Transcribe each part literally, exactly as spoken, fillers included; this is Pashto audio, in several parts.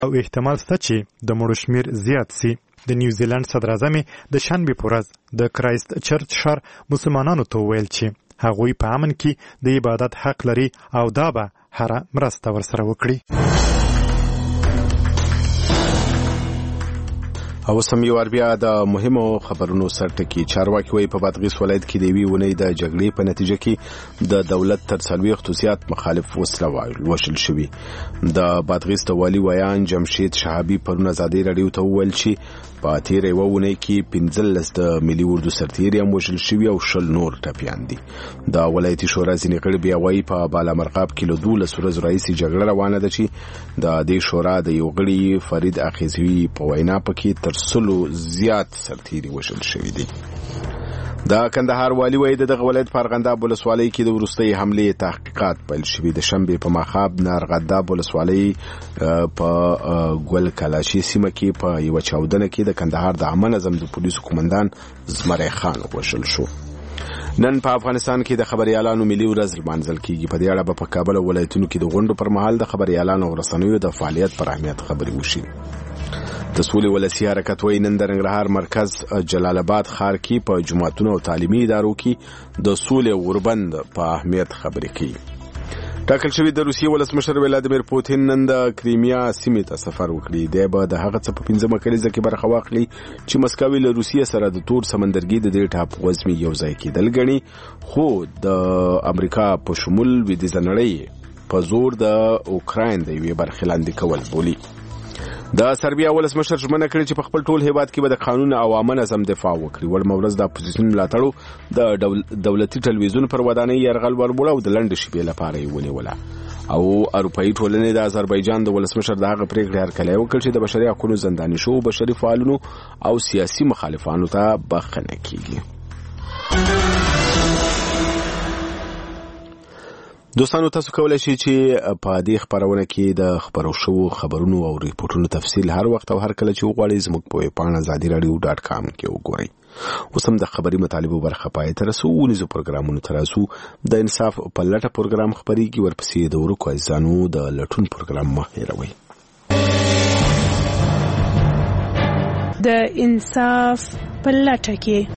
او احتمال شته چې د مړو شمیر زیات سي. د نیوزیلند صدراعظم د شنبې په ورځ د کرایست چرچ ښار مسلمانانو ته وویل چې هغوی په امن کې د عبادت حق لري او دا به هره مرسته ورسره وکړي. او سم یو بیا د مهمو خبرونو سرټکی. چارواکي وایي په بادغیس ولایت کې د یوې اونۍ د جګړې په نتیجه کې د دولت تر څلوېښتو زیات مخالف وسله وژل شوي. د بادغیس د والي ویان جمشید شهابي پرون ازادي راډیو ته وویل چې په تېره یوه اونۍ کې پنځلس د ملي اردو سرتیري هم وژل شوي او شل نور ټپیان دي. د ولایتي شورا ځینې غړي بیا وایي په بالامرغاب کې له دولس ورځو راهیسې جګړه روانه ده چې د دې شورا د یو غړي فرید اخیزوي په وینا پکې تر سلو زیات سرتیري وژل شوي دي. د کندهار والي وایي د دغه ولایت په ارغنداب ولسوالۍ کې د وروستۍ حملې تحقیقات پیل شوي. د شنبې په ماښام د ارغنداب ولسوالۍ په ګل کلاشي سیمه کې په یوه چاودنه کې د کندهار د عامه نظم د پولیسو قومندان زمری خان وژل شو. نن په افغانستان کې د خبريالانو ملي ورځ لمانځل کیږي. په دې اړه په کابل او ولایتونو کې د غونډو پر مهال د خبريالانو او رسنیو د فعالیت پر اهمیت خبرې وشي. د سولې ولسی حرکت وایي نن د ننګرهار مرکز جلال آباد ښار کې په جوماتونو او تعلیمي ادارو کې د سولې غوربند په اهمیت خبرې کوي. ټاکل شوی د روسیې ولسمشر ولادیمیر پوتین نن د کریمیا سیمې ته سفر وکړي. دی به د هغه څه په پنځمه کلیزه کې برخه واخلي چې مسکو له روسیې سره د تور سمندرګي د دې ټاپووزمې یو ځای کېدل ګڼي، خو د امریکا په شمول لویدیځه نړۍ په زور د اوکراین د یوې برخې لاندې کول بولي. د سربیا ولسمشر ژمنه کړې چې په خپل ټول هیواد کې به د قانون او عامه نظم دفاع وکړي. وړمه ورځ د اپوزیسیون ملاتړو د دولتي ټلویزیون پر ودانۍ یرغل وربوړه او د لنډې شپې لپاره یې ونیوله. او اروپایي ټولنې د آذربایجان د ولسمشر د هغه پریکړې هرکلی وکړ چې د بشري حقوقو زنداني شو بشري فعالونو او سیاسي مخالفانو ته بخښنه کیږي. دوستانو تاسو کولای شئ چې په دې خبرونه کې د خبرو شوو خبرونو او ریپورتونو تفصیل هر وخت او هر کله چې وغواړئ زموږ په ویب پاڼه ازادي راډیو ډاټ کام کې وګورئ. اوس هم د خبري مطالبو برخه پای ته رسو. ونیزو پروګرامونو ته رسو. د انصاف په لټه پروګرام خبريږي، ورپسې د ورکو ځانو د لټون پروګرام مه هېروئ. د انصاف په لټه کې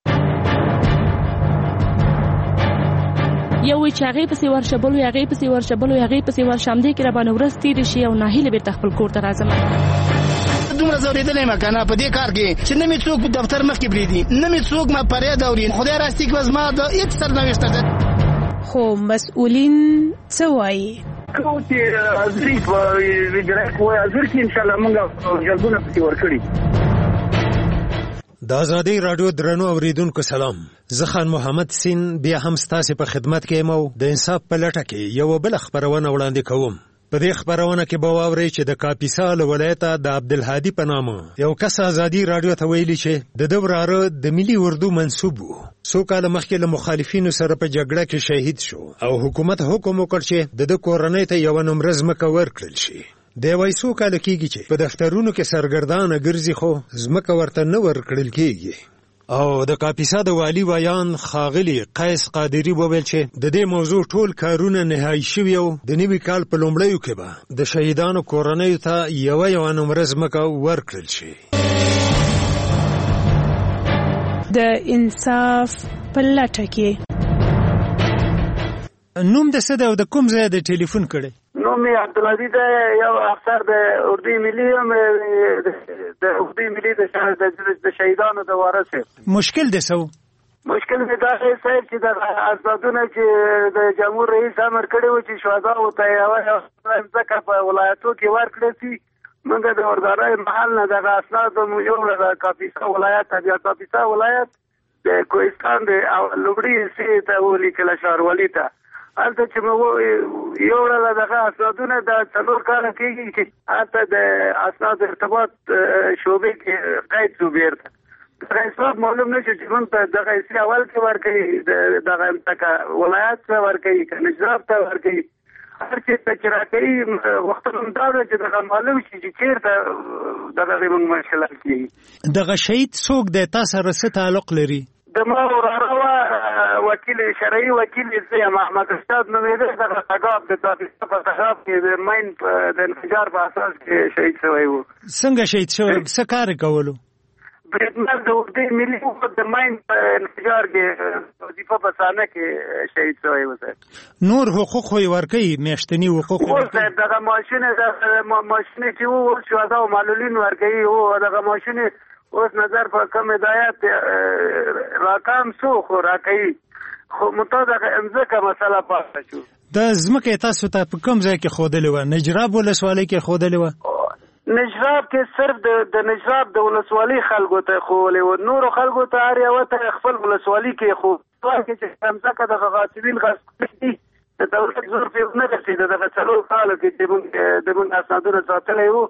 یو چې هغه پسې ورشه بل هغه پسې ورشه بل هغه پسې ورشه هم دې کې را باندې ورځ تیر شي او ناهیله به تخپل کور ته راځم. دومره زوریدلې ما کنه په دې کار کې چې نه می څوک په دفتر مخ کې بریدي، نه می څوک ما پرې دوري. خدای راستي کې وزما د هیڅ سرنوشت ده. خو مسؤلین څه وایي؟ کو چې ازري په ویډیو کوه ازر کې ان شاء الله موږ جلبونه پسې ورکړي. د آزادی رادیو درنو اوریدونکو سلام. زه خان محمد سین بیا هم ستاسو په خدمت کې مو د انصاف په لټه کې یو بل خبرونه وړاندې کوم. په دې خبرونه کې به واورئ چې د کاپیسا ولایت د عبدالهادي په نامه یو کس آزادی رادیو ته ویلي چې د دوراره د ملي اردو منسوب وو. څو کاله مخکې له مخالفینو سره په جګړه کې شهید شو او حکومت حکم وکړ چې د کورنۍ ته یو نمره ځمکه ورکړل شي. د وایسو کاله کېږي چې په دفترونو کې سرګردانه ګرځي خو ځمکه ورته نه ورکړل کېږي. او د کاپیسا د والی ویان ښاغلي قیس قادري وویل چې د دې موضوع ټول کارونه نهایی شوي او د نوي کال په لومړیو کې به د شهیدانو کورنیو ته یوه یوه نمره ځمکه ورکړل شي. د انصاف په لټه کې نوم د څه دی او د کوم ځای د ټلیفون کړی؟ نوم یې عبدالعزیز دی، یو افسر د اردو ملي یم، د اردو ملي د شهیدانو د وارث یم. مشکل دی څه؟ مشکل مې دا دی صاحب چې د اسنادونه چې د جمهور رئیس امر کړی و چې شهداو ته یوه ځمکه په ولایتو کې ورکړل شي، موږ د وردارای محل نه دغه اسناد مو یوړل د کاپیسا ولایت ته. بیا کاپیسا ولایت د کوهستان د لومړي حصې ته ولیکله ښاروالي ته. هلته چې مو یوړله دغه اسنادونه د څلور کاله کېږي چې هلته د اسناد ارتباط شعبې کې قید شو. بیرته دغه حساب معلوم نه شو چې موږ ته دغه حصې اول کې ورکوي، دغه ځمکه ولایت ته ورکوي که نجراب ته ورکوي. هر چېرته چې راکوي وختونه همدا ده چې دغه معلوم شي چې چېرته دغه زموږ مشکلات کېږي. دغه شهید څوک دی؟ تا سره څه تعلق لري؟ د ما وراره وه وکیل شرعي وکیل یم احمد رشاد نومېده دغه تګاب د کاپیسا په تګاب کې د ماین د انفجار په اساس کې شهید شوی و. څنګه شهید شوی؟ څه کار کولو؟ بریدمن د اردن ملي حکومت د ماین په انفجار کې وظیفه په سانه کې شهید شوی و. نور حقوق خو یې ورکوي، میاشتني حقوق و صاحب دغه ماشین ماشین چې و شهدا او معلولین ورکوي و دغه ماشین اوس نظر په کم هدایت راکام سو خو راکوي خو مطابق امزکه مسله پاتې شو. د ځمکې تاسو ته په کوم ځای کې ښودلې وه؟ نجراب ولسوالۍ کې ښودلې وه؟ نجراب کې صرف د نجراب د ولسوالۍ خلکو ته ښودلې وه، نورو خلکو ته هر یوه ته خپل ولسوالۍ کې ښودلې وه چې امزکه دغه غاصبین غصب کړي د دولت زور پرې نه رسېده. دغه څلور کالو کې چې موږ د موږ اسنادونه ساتلی وو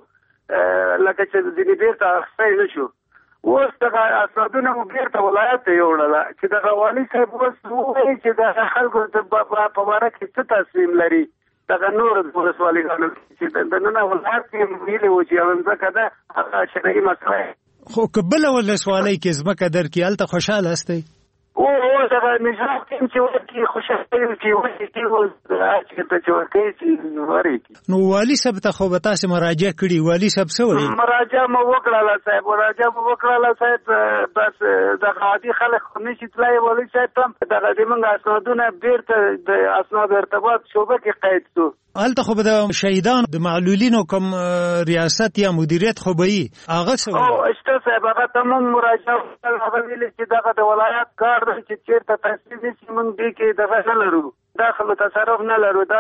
لکه چې ځینې بېرته اخیستی نه شو. اوس دغه اسنادونه مو بیرته ولایت ته یوړله چې دغه والي صاحب اوس ووایي چې دغه خلکو په باره کې څه تصمیم لري. دغه نور ولسوالیګانو چې دننه ولایت کې ویلي وو چې یوه ځمکه ده هغه شرعي مسله. خو که بله ولسوالۍ کې ځمکه درکړي هلته خوشحاله هستئ؟ او او دغه نجراب کې چې ورکړي خوشحاله چې ورکړي اوس چې ته چې ورکړي چې ورکړي. نو والي صاحب ته خو به تاسې مراجعه کړي، والي صاحب څه وایي؟ مراجعه مو وکړله صاحب، مراجعه مو وکړله صاحب، بس دغه عادي خلک خو نشي تللی. والي صاحب ته هم دغه زموږ اسنادونه بیرته د اسناد ارتباط شعبه کې قید شو. هلته خو به د شهیدانو د معلولینو کوم ریاست یا مدیریت خو به وي، هغه څه وایي؟ او شته صاحب، هغه ته مونږ مراجعه وکړل، هغه ویلي چې دغه د ولایت کار دی چې چېرته تصمیم نیسي مونږ دې کې دغه نه لرو، داخل تصرف نه لرو. دا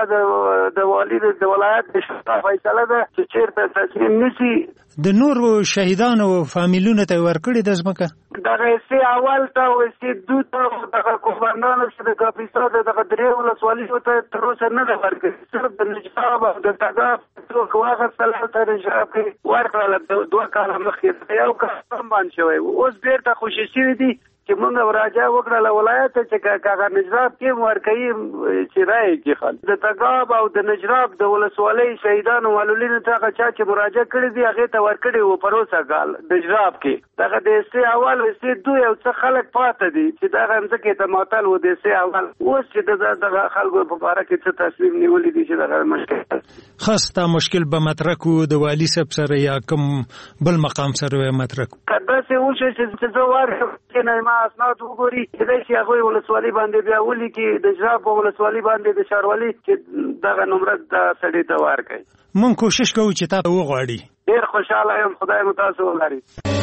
د والي د ولایت د شورا فیصله ده چې چېرته تصمیم نیسي. د نورو شهیدانو فامیلونو ته یې ورکړې ده ځمکه؟ دغه حصې اول ته او حصې دو ته دغه قومندانو چې د کاپیسا د دغه درې ولسوالیو ته تر اوسه نه ده ورکړې. صرف د نجراب او د تګاب څوک واخیستل هلته نجراب کې ورکړله دوه کاله مخکې، یو کال هم بند شوی و. اوس بېرته خوشي شوي دي چې مونږ مراجعه وکړله ولایت ته چې هغه نجراب کې ورکوي چې رایې کې خلک د تګاب او د نجراب د ولسوالۍ شهیدانو معلولینو ته هغه چا چې مراجعه کړې دي هغې ته ورکړې وو په روسه کال نجراب کې. دغه د حصې اول حصې دو یو څه خلک پاته دي چې دغه ځمکې ته معطل و د حصې اول. اوس چې دغه خلکو په باره کې څه تصمیم نیولي دي چې دغه مشکل خاص تا مشکل به مطرح کړو د والي صاحب سره یا کوم بل مقام سره به مطرح کړو؟ که داسې وشي چې زه ورشم اسناد وګوري کېدای شي هغوی ولسوالي باندې بیا ولیکي د نجراب په ولسوالي باندې د ښاروالي چې دغه نمره د سړي ته ورکړي. مونږ کوشش کوو چې تا وغواړي. ډېر خوشحاله یم، خدای مو تاسو ولري.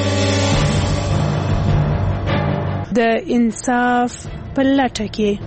د انصاف په لټه کې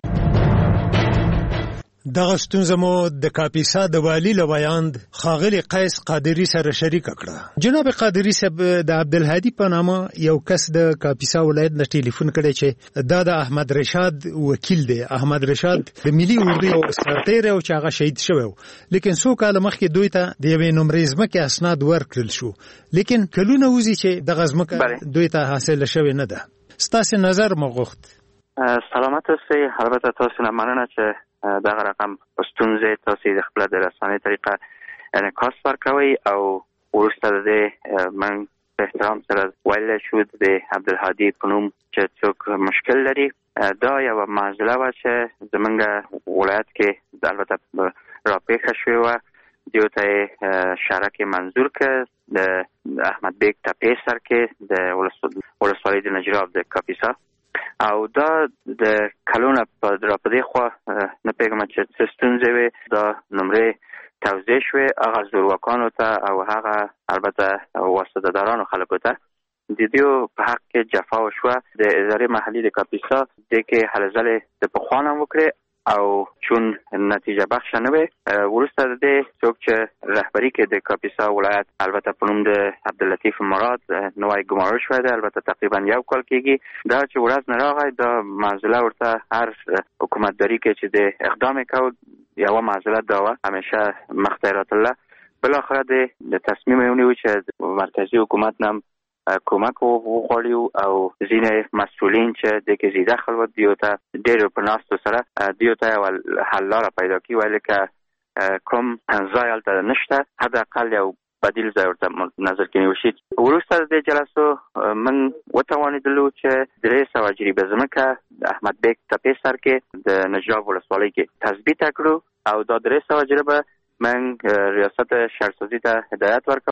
دغه ستونزه مو د کاپیسا د والي له ویاند ښاغلي قیس قادري سره شریکه کړه. جناب قادري صاحب د عبدالهادي په نامه یو کس د کاپیسا ولایت نه ټلیفون کړی چې دا د احمد رشاد وکیل دی. احمد رشاد د ملي اردو سرتیر او چې هغه شهید شوی و، لیکن څو کاله مخکې دوی ته د یوې نمرې ځمکې اسناد ورکړل شو، لیکن کلونه وځي چې دغه ځمکه دوی ته حاصله شوې نه ده. ستاسې نظر مو غوښت. سلامت اوسئ. البته تاسو نه مننه چې دغه رقم ستونزې تاسو د خپل د رسانې طریقه انعکاس ورکوي او وروسته د دې من په احترام سره ویلی شو د عبدالهادي په نوم چې څوک مشکل لري. دا یوه معضله وه چې زمونږ ولایت کې البته راپېښه شوې وه. دیو ته یې شرک منظور کړ د احمد بیگ تپې سر کې د ولسوالۍ د نجراب د کاپیسا، او دا د کلونه په را په دې خوا نه پوهېږم چې څه ستونزې وې. دا نمرې توضیح شوې هغه زورواکانو ته او هغه البته واسطه دارانو خلکو ته د دیو په حق کې جفا وشوه. د ادارې محلي د کاپیسا دې کې هلې ځلې د پخوا نه وکړې او چون نتیجه بخش نه وي. وروسته د دې څوک چې رهبري کې د کاپیسا ولایت البته په نوم د عبداللطیف مراد نوی ګمارل شوی دی، البته تقریبا یو کال کېږي. دا چې ورځ نه راغی دا معضله ورته هر حکومتداري کې چې د اقدام یې کو یوه معضله دا وه همیشه مخته راتله. بالاخره د تصمیم یې ونیو چې مرکزي حکومت نه کومک وغواړي او ځینې مسؤلین چې د کې زیاده خلوت دیو ته ډېر په ناستو سره دیو ته یوه حل لاره پیدا کړي، ویلې که کوم ځای هلته نشته حداقل یو بدیل ځای ورته نظر کې نیول شي. وروسته د دې جلسو من وتوانېدلو چې درې سوه جریبه ځمکه د احمد بیگ تپې سر کې د نجراب ولسوالۍ کې تثبیت کړو او دا درې سوه جریبه من ریاست شهرسازي ته هدایت ورکړ